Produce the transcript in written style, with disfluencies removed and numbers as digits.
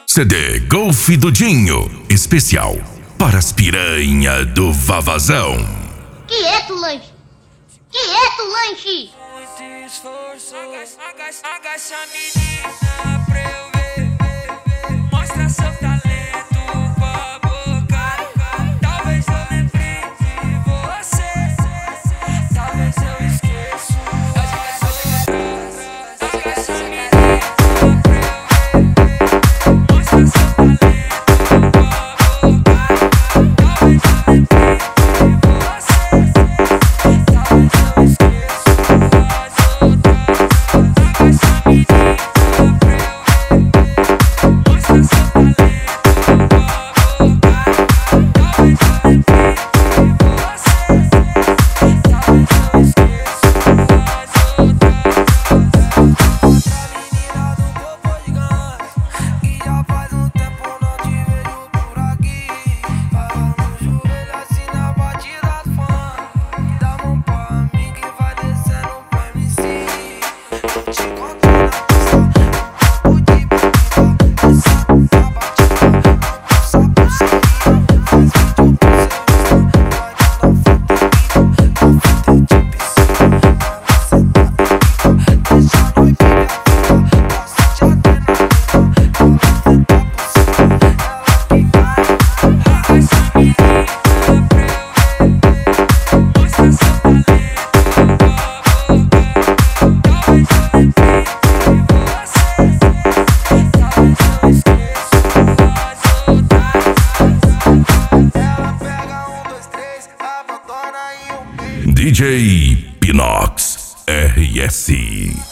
CD Golf do Dinho, especial para as piranha do Vavazão. Quieto, lanche! Quieto, lanche! Muito esforço, agacha a menina pra eu ver. Mostra seu talento com a boca. Talvez eu lembre de você. Talvez eu esqueça. Agacha a menina pra eu ver. Mostra seu talento com a boca. Talvez eu lembre de você. Talvez eu esqueça. DJ Pinox RS.